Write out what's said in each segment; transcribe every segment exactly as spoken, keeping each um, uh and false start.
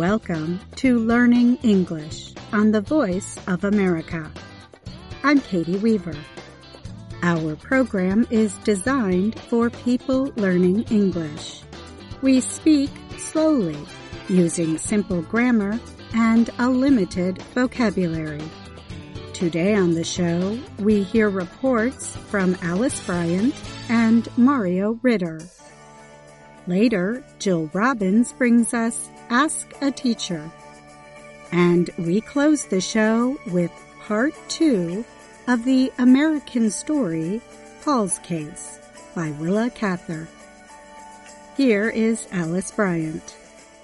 Welcome to Learning English on the Voice of America. I'm Katie Weaver. Our program is designed for people learning English. We speak slowly, using simple grammar and a limited vocabulary. Today on the show, we hear reports from Alice Bryant and Mario Ritter. Later, Jill Robbins brings us Ask a Teacher. And we close the show with part two of the American story, Paul's Case, by Willa Cather. Here is Alice Bryant.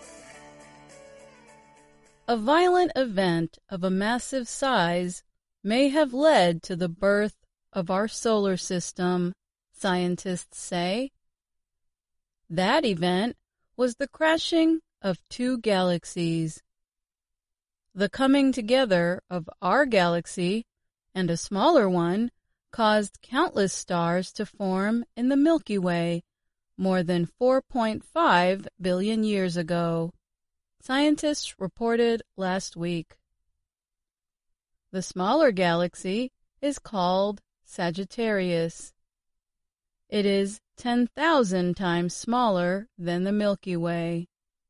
A violent event of a massive size may have led to the birth of our solar system, scientists say. That event was the crashing of two galaxies. The coming together of our galaxy and a smaller one caused countless stars to form in the Milky Way more than four point five billion years ago, scientists reported last week. The smaller galaxy is called Sagittarius. It is ten thousand times smaller than the Milky Way.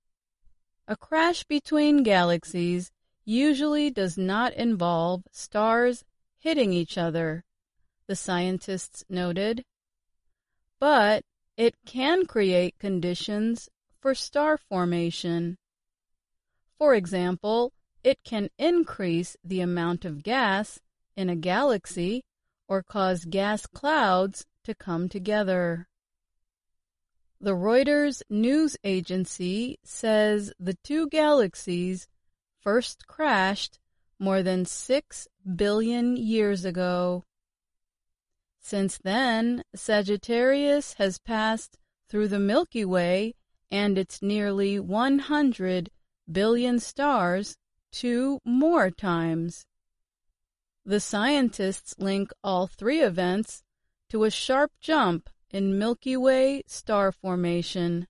A crash between galaxies usually does not involve stars hitting each other, the scientists noted, but it can create conditions for star formation. For example, it can increase the amount of gas in a galaxy or cause gas clouds to come together. The Reuters news agency says the two galaxies first crashed more than six billion years ago. Since then, Sagittarius has passed through the Milky Way and its nearly one hundred billion stars two more times. The scientists link all three events to a sharp jump in Milky Way star formation.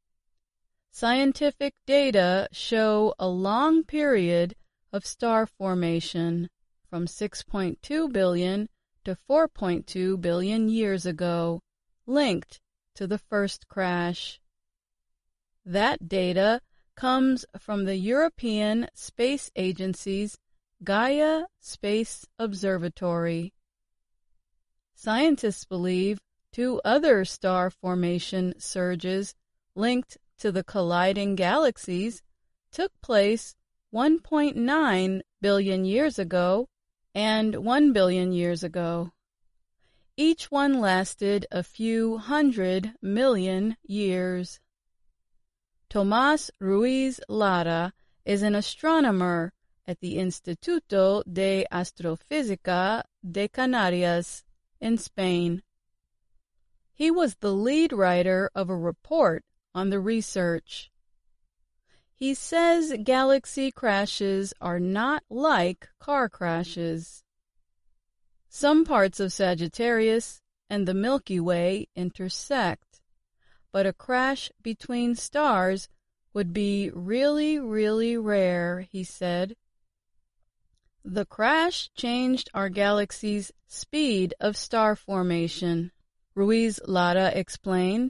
Scientific data show a long period of star formation from six point two billion to four point two billion years ago, linked to the first crash. That data comes from the European Space Agency's Gaia Space Observatory. Scientists believe two other star formation surges linked to the colliding galaxies took place one point nine billion years ago and one billion years ago. Each one lasted a few hundred million years. Tomás Ruiz Lara is an astronomer at the Instituto de Astrofísica de Canarias in Spain. He was the lead writer of a report on the research. He says galaxy crashes are not like car crashes. Some parts of Sagittarius and the Milky Way intersect, but a crash between stars would be really, really rare, he said. The crash changed our galaxy's speed of star formation, Ruiz Lara explained.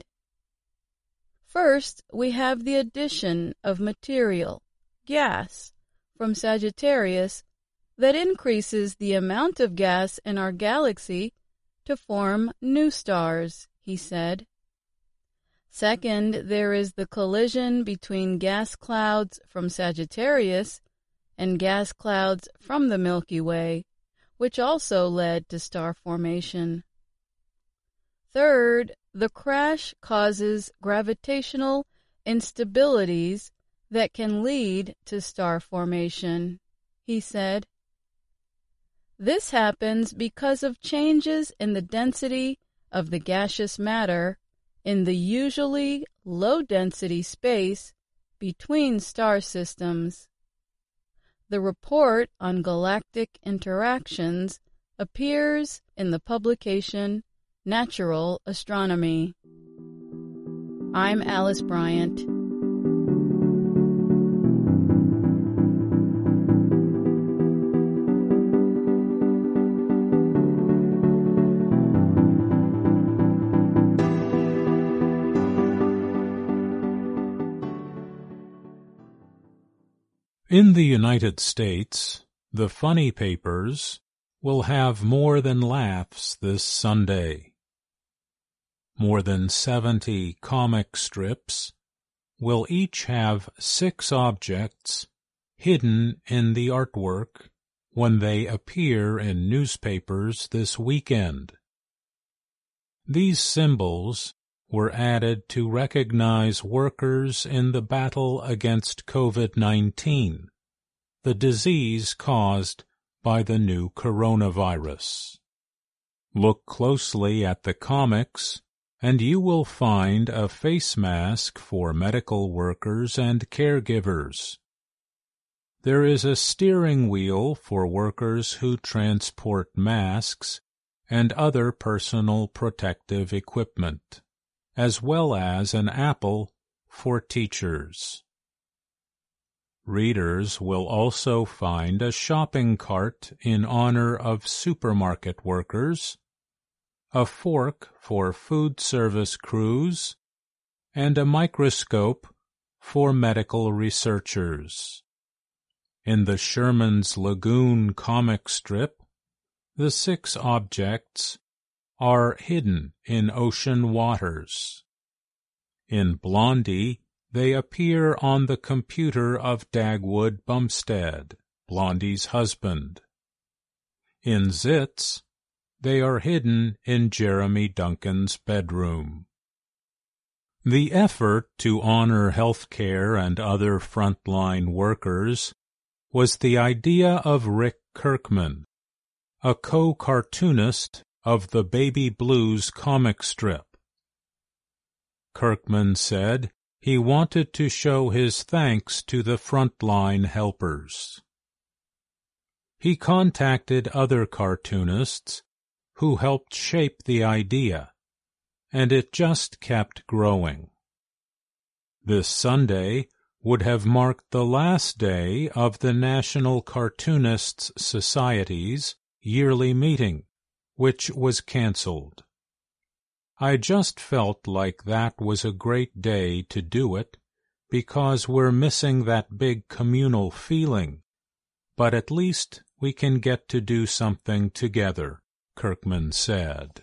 First, we have the addition of material, gas, from Sagittarius that increases the amount of gas in our galaxy to form new stars, he said. Second, there is the collision between gas clouds from Sagittarius and gas clouds from the Milky Way, which also led to star formation. Third, the crash causes gravitational instabilities that can lead to star formation, he said. This happens because of changes in the density of the gaseous matter in the usually low-density space between star systems. The report on galactic interactions appears in the publication Natural Astronomy. I'm Alice Bryant. In the United States, the funny papers will have more than laughs this Sunday. More than seventy comic strips will each have six objects hidden in the artwork when they appear in newspapers this weekend. These symbols were added to recognize workers in the battle against COVID nineteen, the disease caused by the new coronavirus. Look closely at the comics, and you will find a face mask for medical workers and caregivers. There is a steering wheel for workers who transport masks and other personal protective equipment, as well as an apple for teachers. Readers will also find a shopping cart in honor of supermarket workers, a fork for food service crews, and a microscope for medical researchers. In the Sherman's Lagoon comic strip, the six objects are hidden in ocean waters. In Blondie, they appear on the computer of Dagwood Bumstead, Blondie's husband. In Zits, they are hidden in Jeremy Duncan's bedroom. The effort to honor healthcare and other frontline workers was the idea of Rick Kirkman, a co-cartoonist of the Baby Blues comic strip. Kirkman said he wanted to show his thanks to the frontline helpers. He contacted other cartoonists who helped shape the idea, and it just kept growing. This Sunday would have marked the last day of the National Cartoonists Society's yearly meeting, which was canceled. I just felt like that was a great day to do it because we're missing that big communal feeling, but at least we can get to do something together, Kirkman said.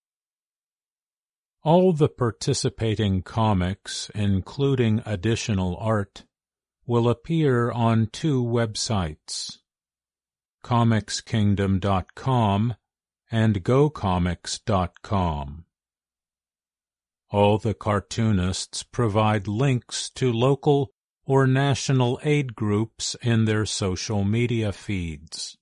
All the participating comics, including additional art, will appear on two websites, comics kingdom dot com and go comics dot com. All the cartoonists provide links to local or national aid groups in their social media feeds.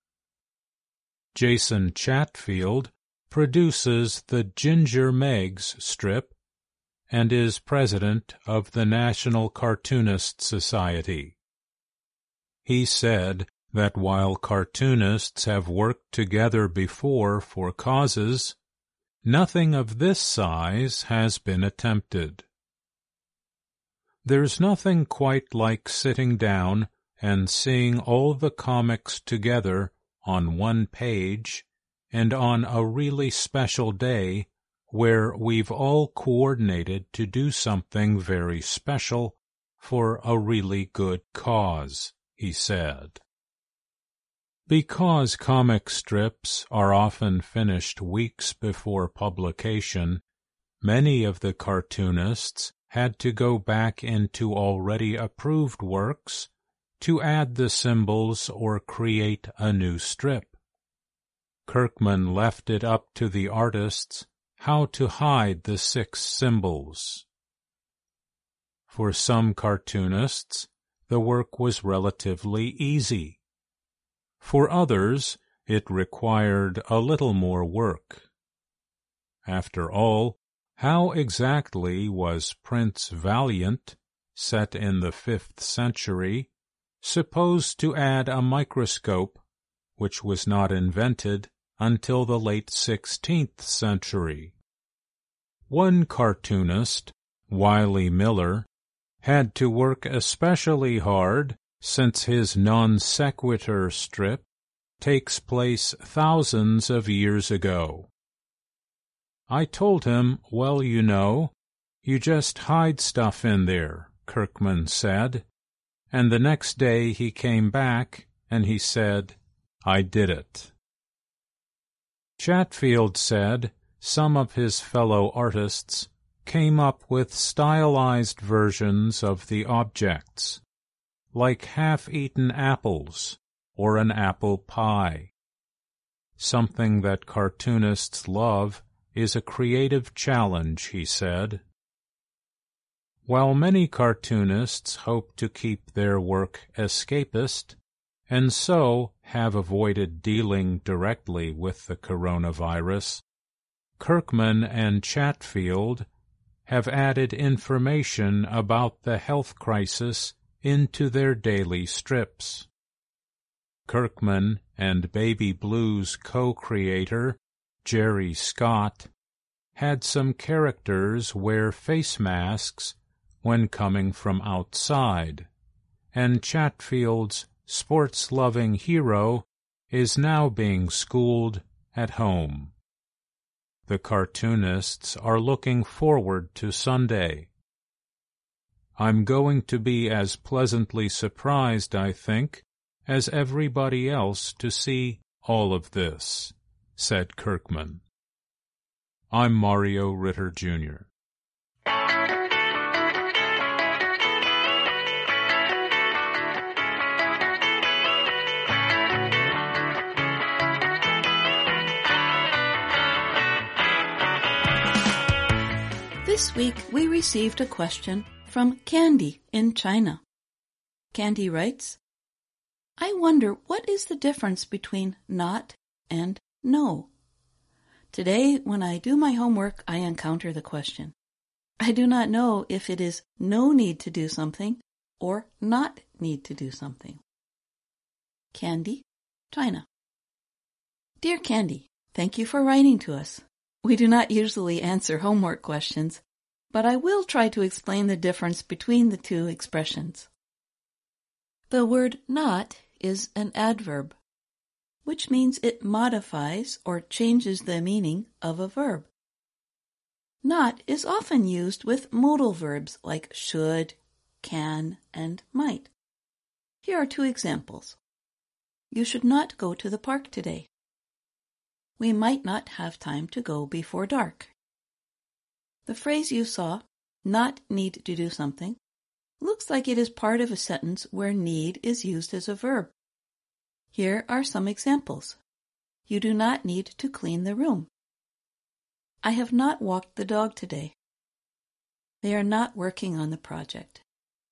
Jason Chatfield produces the Ginger Megs strip and is president of the National Cartoonist Society. He said that while cartoonists have worked together before for causes, nothing of this size has been attempted. There's nothing quite like sitting down and seeing all the comics together on one page and on a really special day where we've all coordinated to do something very special for a really good cause, he said. Because comic strips are often finished weeks before publication, many of the cartoonists had to go back into already approved works to add the symbols or create a new strip. Kirkman left it up to the artists how to hide the six symbols. For some cartoonists, the work was relatively easy. For others, it required a little more work. After all, how exactly was Prince Valiant, set in the fifth century, supposed to add a microscope, which was not invented until the late sixteenth century? One cartoonist, Wiley Miller, had to work especially hard since his non sequitur strip takes place thousands of years ago. I told him, well, you know, you just hide stuff in there, Kirkman said, and the next day he came back and he said, "I did it." Chatfield said some of his fellow artists came up with stylized versions of the objects, like half-eaten apples or an apple pie. Something that cartoonists love is a creative challenge, he said. While many cartoonists hope to keep their work escapist, and so have avoided dealing directly with the coronavirus, Kirkman and Chatfield have added information about the health crisis into their daily strips. Kirkman and Baby Blues co-creator Jerry Scott had some characters wear face masks when coming from outside, and Chatfield's sports-loving hero is now being schooled at home. The cartoonists are looking forward to Sunday. "I'm going to be as pleasantly surprised, I think, as everybody else to see all of this," said Kirkman. I'm Mario Ritter, Junior This week we received a question from Candy in China. Candy writes, I wonder what is the difference between not and no. Today, when I do my homework, I encounter the question. I do not know if it is no need to do something or not need to do something. Candy, China. Dear Candy, thank you for writing to us. We do not usually answer homework questions, but I will try to explain the difference between the two expressions. The word not is an adverb, which means it modifies or changes the meaning of a verb. Not is often used with modal verbs like should, can, and might. Here are two examples. You should not go to the park today. We might not have time to go before dark. The phrase you saw, not need to do something, looks like it is part of a sentence where need is used as a verb. Here are some examples. You do not need to clean the room. I have not walked the dog today. They are not working on the project.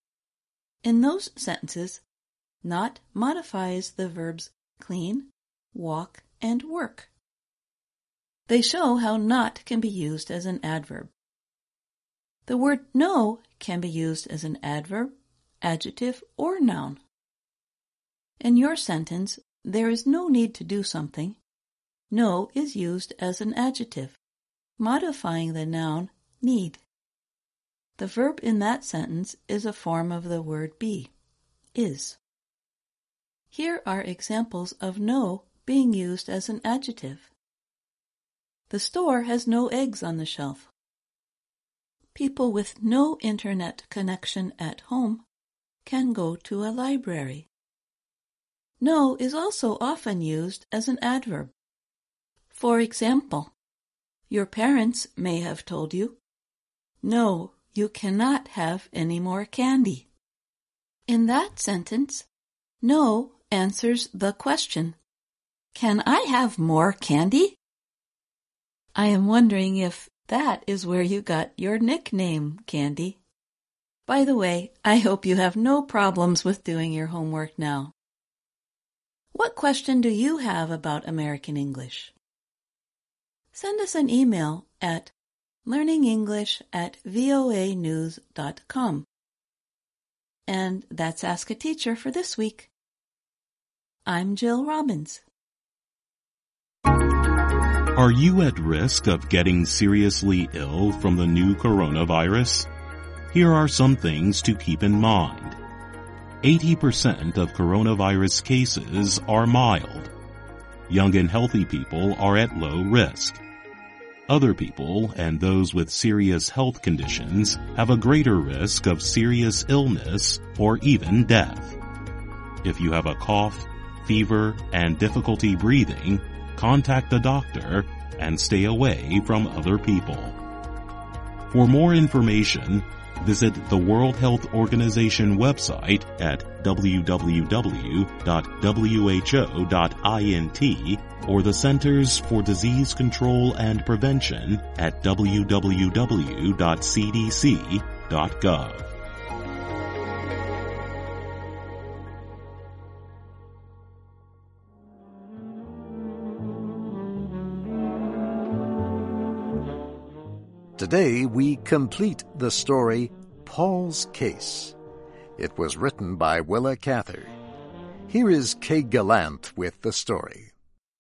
In those sentences, not modifies the verbs clean, walk, and work. They show how not can be used as an adverb. The word no can be used as an adverb, adjective, or noun. In your sentence, there is no need to do something. No is used as an adjective, modifying the noun need. The verb in that sentence is a form of the word be, is. Here are examples of no being used as an adjective. The store has no eggs on the shelf. People with no internet connection at home can go to a library. No is also often used as an adverb. For example, your parents may have told you, no, you cannot have any more candy. In that sentence, no answers the question, can I have more candy? I am wondering if that is where you got your nickname, Candy. By the way, I hope you have no problems with doing your homework now. What question do you have about American English? Send us an email at learningenglish at voa news dot com. And that's Ask a Teacher for this week. I'm Jill Robbins. Are you at risk of getting seriously ill from the new coronavirus? Here are some things to keep in mind. eighty percent of coronavirus cases are mild. Young and healthy people are at low risk. Other people and those with serious health conditions have a greater risk of serious illness or even death. If you have a cough, fever, and difficulty breathing, contact a doctor and stay away from other people. For more information, visit the World Health Organization website at w w w dot w h o dot int or the Centers for Disease Control and Prevention at w w w dot c d c dot gov. Today we complete the story Paul's Case. It was written by Willa Cather. Here is Kay Gallant with the story.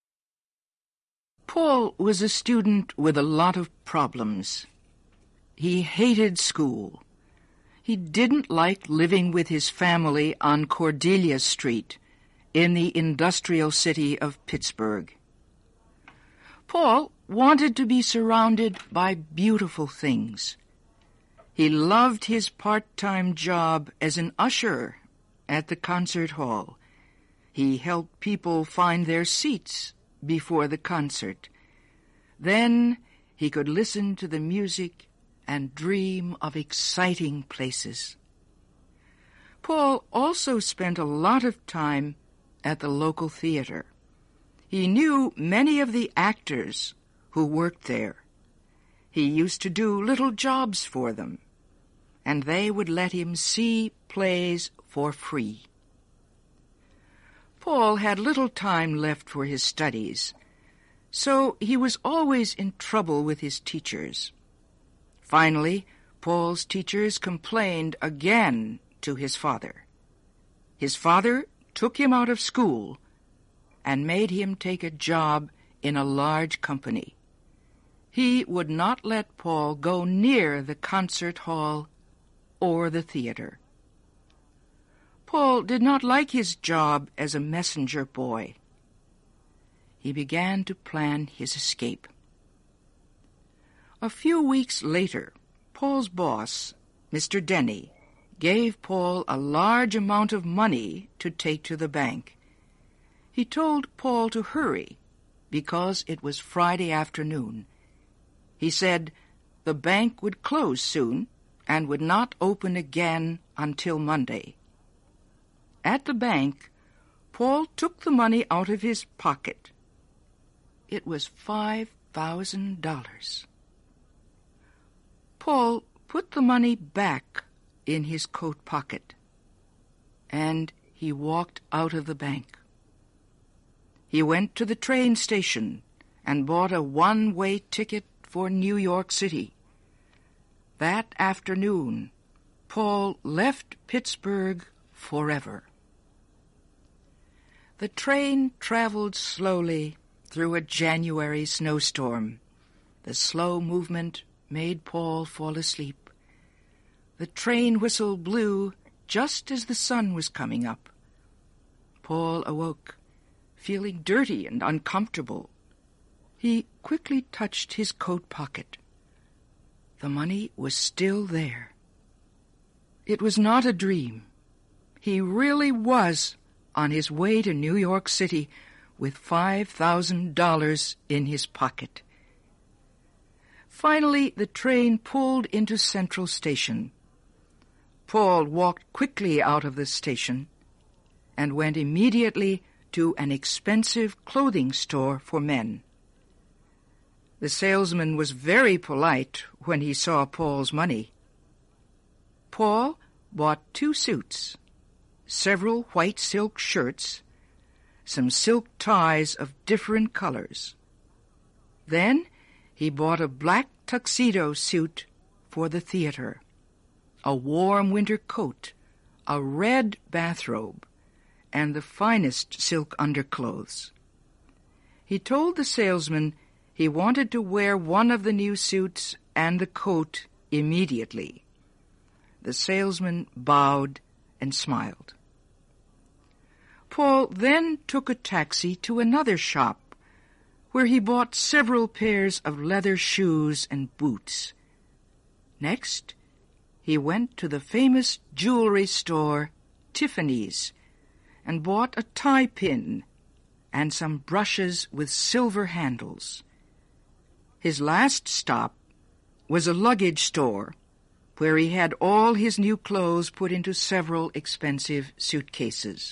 Paul was a student with a lot of problems. He hated school. He didn't like living with his family on Cordelia Street in the industrial city of Pittsburgh. Paul wanted to be surrounded by beautiful things. He loved his part-time job as an usher at the concert hall. He helped people find their seats before the concert. Then he could listen to the music and dream of exciting places. Paul also spent a lot of time at the local theater. He knew many of the actors who worked there. He used to do little jobs for them, and they would let him see plays for free. Paul had little time left for his studies, so he was always in trouble with his teachers. Finally, Paul's teachers complained again to his father. His father took him out of school and made him take a job in a large company. He would not let Paul go near the concert hall or the theater. Paul did not like his job as a messenger boy. He began to plan his escape. A few weeks later, Paul's boss, Mister Denny, gave Paul a large amount of money to take to the bank. He told Paul to hurry because it was Friday afternoon. He said the bank would close soon and would not open again until Monday. At the bank, Paul took the money out of his pocket. It was five thousand dollars. Paul put the money back in his coat pocket, and he walked out of the bank. He went to the train station and bought a one-way ticket for New York City. That afternoon, Paul left Pittsburgh forever. The train traveled slowly through a January snowstorm. The slow movement made Paul fall asleep. The train whistle blew just as the sun was coming up. Paul awoke, feeling dirty and uncomfortable. He quickly touched his coat pocket. The money was still there. It was not a dream. He really was on his way to New York City with five thousand dollars in his pocket. Finally, the train pulled into Central Station. Paul walked quickly out of the station and went immediately to an expensive clothing store for men. The salesman was very polite when he saw Paul's money. Paul bought two suits, several white silk shirts, some silk ties of different colors. Then he bought a black tuxedo suit for the theater, a warm winter coat, a red bathrobe, and the finest silk underclothes. He told the salesman he wanted to wear one of the new suits and the coat immediately. The salesman bowed and smiled. Paul then took a taxi to another shop where he bought several pairs of leather shoes and boots. Next, he went to the famous jewelry store, Tiffany's, and bought a tie pin and some brushes with silver handles. His last stop was a luggage store, where he had all his new clothes put into several expensive suitcases.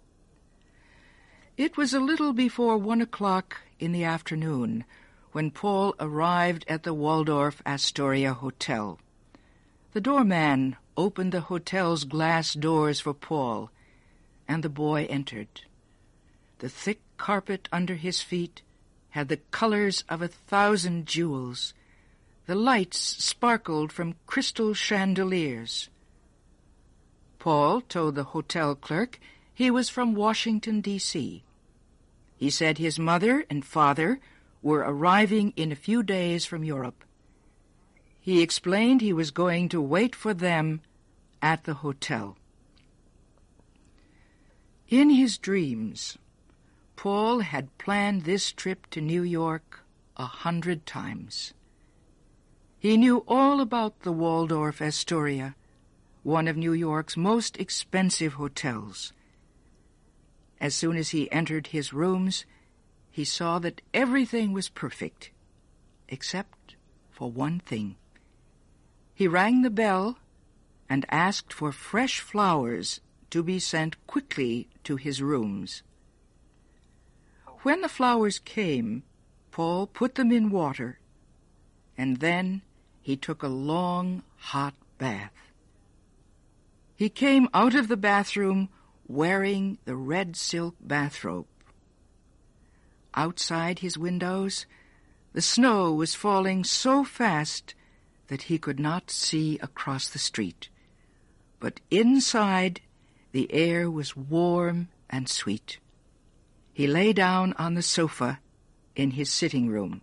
It was a little before one o'clock in the afternoon when Paul arrived at the Waldorf Astoria Hotel. The doorman opened the hotel's glass doors for Paul, and the boy entered. The thick carpet under his feet had the colors of a thousand jewels. The lights sparkled from crystal chandeliers. Paul told the hotel clerk he was from Washington, D C He said his mother and father were arriving in a few days from Europe. He explained he was going to wait for them at the hotel. In his dreams, Paul had planned this trip to New York a hundred times. He knew all about the Waldorf Astoria, one of New York's most expensive hotels. As soon as he entered his rooms, he saw that everything was perfect, except for one thing. He rang the bell and asked for fresh flowers to be sent quickly to his rooms. When the flowers came, Paul put them in water, and then he took a long, hot bath. He came out of the bathroom wearing the red silk bathrobe. Outside his windows, the snow was falling so fast that he could not see across the street. But inside, the air was warm and sweet. He lay down on the sofa in his sitting room.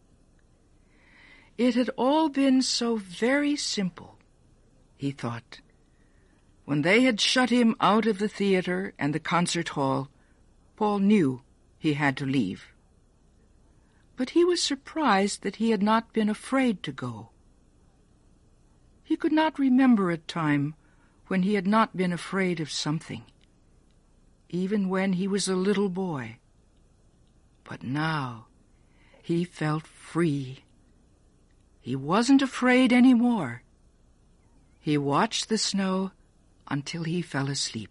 It had all been so very simple, he thought. When they had shut him out of the theater and the concert hall, Paul knew he had to leave. But he was surprised that he had not been afraid to go. He could not remember a time when he had not been afraid of something, even when he was a little boy. But now he felt free. He wasn't afraid any more. He watched the snow until he fell asleep.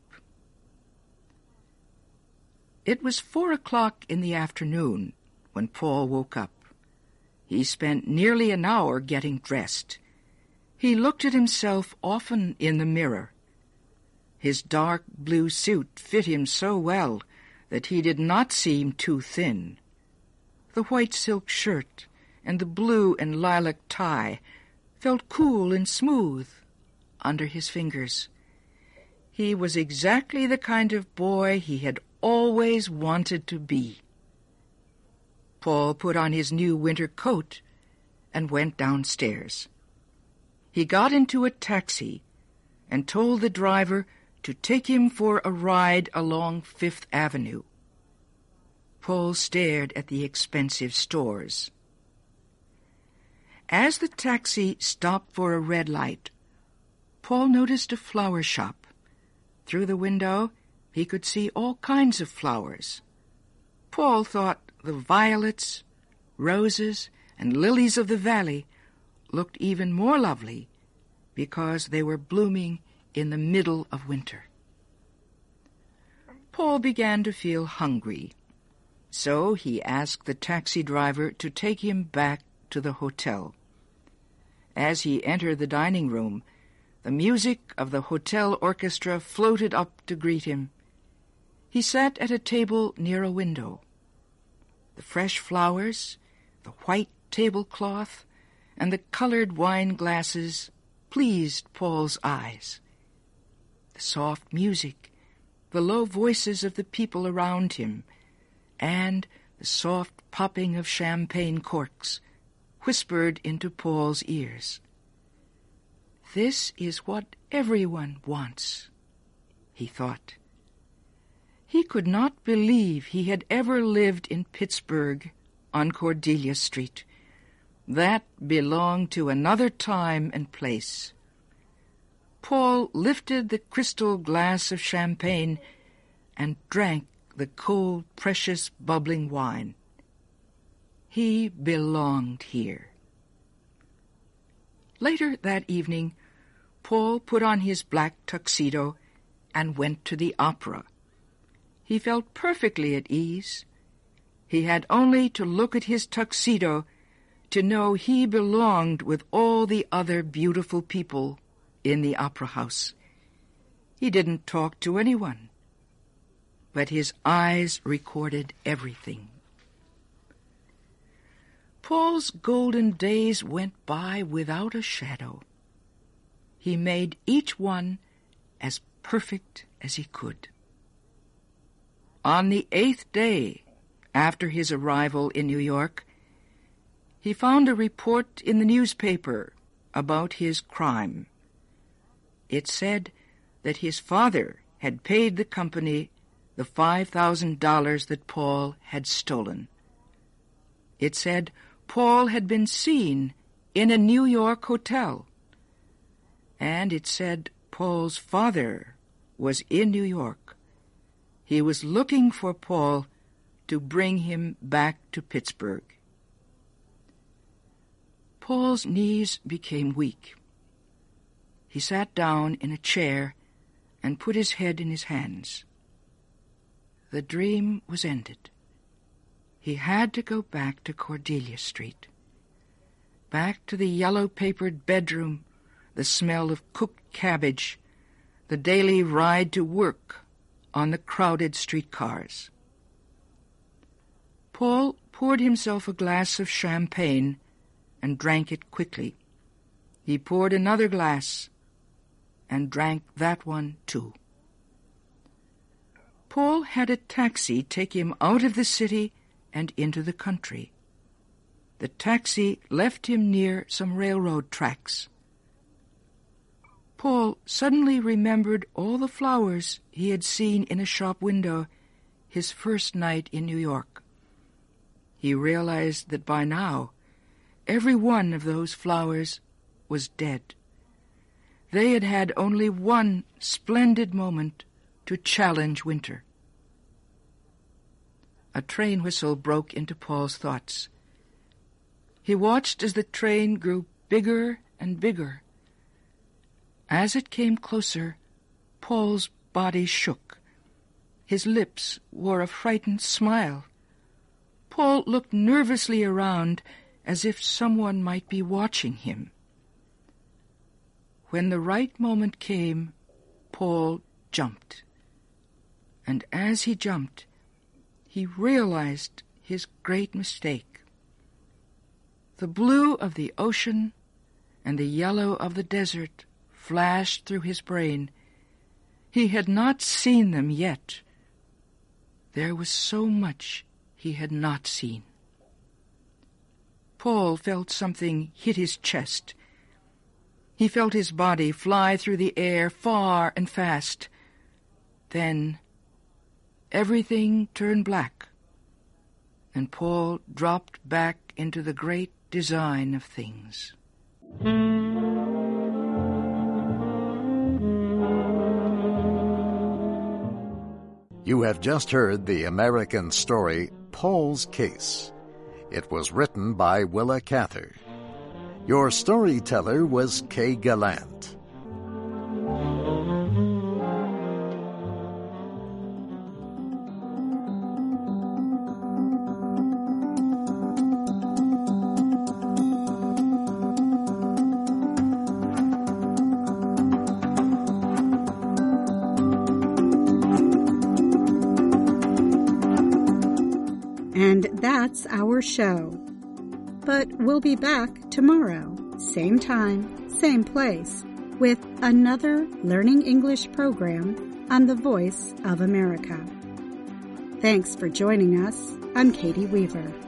It was four o'clock in the afternoon when Paul woke up. He spent nearly an hour getting dressed. He looked at himself often in the mirror. His dark blue suit fit him so well that he did not seem too thin. The white silk shirt and the blue and lilac tie felt cool and smooth under his fingers. He was exactly the kind of boy he had always wanted to be. Paul put on his new winter coat and went downstairs. He got into a taxi and told the driver to take him for a ride along Fifth Avenue. Paul stared at the expensive stores. As the taxi stopped for a red light, Paul noticed a flower shop. Through the window, he could see all kinds of flowers. Paul thought the violets, roses, and lilies of the valley looked even more lovely because they were blooming in the middle of winter. Paul began to feel hungry, so he asked the taxi driver to take him back to the hotel. As he entered the dining room, the music of the hotel orchestra floated up to greet him. He sat at a table near a window. The fresh flowers, the white tablecloth, and the colored wine glasses pleased Paul's eyes. The soft music, the low voices of the people around him, and the soft popping of champagne corks whispered into Paul's ears. This is what everyone wants, he thought. He could not believe he had ever lived in Pittsburgh on Cordelia Street. That belonged to another time and place. Paul lifted the crystal glass of champagne and drank the cold, precious, bubbling wine. He belonged here. Later that evening, Paul put on his black tuxedo and went to the opera. He felt perfectly at ease. He had only to look at his tuxedo to know he belonged with all the other beautiful people in the opera house. He didn't talk to anyone, but his eyes recorded everything. Paul's golden days went by without a shadow. He made each one as perfect as he could. On the eighth day after his arrival in New York, he found a report in the newspaper about his crime. It said that his father had paid the company the five thousand dollars that Paul had stolen. It said Paul had been seen in a New York hotel. And it said Paul's father was in New York. He was looking for Paul to bring him back to Pittsburgh. Paul's knees became weak. He sat down in a chair and put his head in his hands. The dream was ended. He had to go back to Cordelia Street, back to the yellow-papered bedroom, the smell of cooked cabbage, the daily ride to work on the crowded streetcars. Paul poured himself a glass of champagne and drank it quickly. He poured another glass and drank that one too. Paul had a taxi take him out of the city and into the country. The taxi left him near some railroad tracks. Paul suddenly remembered all the flowers he had seen in a shop window his first night in New York. He realized that by now every one of those flowers was dead. They had had only one splendid moment to challenge winter. A train whistle broke into Paul's thoughts. He watched as the train grew bigger and bigger. As it came closer, Paul's body shook. His lips wore a frightened smile. Paul looked nervously around as if someone might be watching him. When the right moment came, Paul jumped. And as he jumped, he realized his great mistake. The blue of the ocean and the yellow of the desert flashed through his brain. He had not seen them yet. There was so much he had not seen. Paul felt something hit his chest. He felt his body fly through the air far and fast. Then everything turned black, and Paul dropped back into the great design of things. You have just heard the American story, Paul's Case. It was written by Willa Cather. Your storyteller was Kay Gallant. And that's our show. But we'll be back tomorrow, same time, same place, with another Learning English program on the Voice of America. Thanks for joining us. I'm Katie Weaver.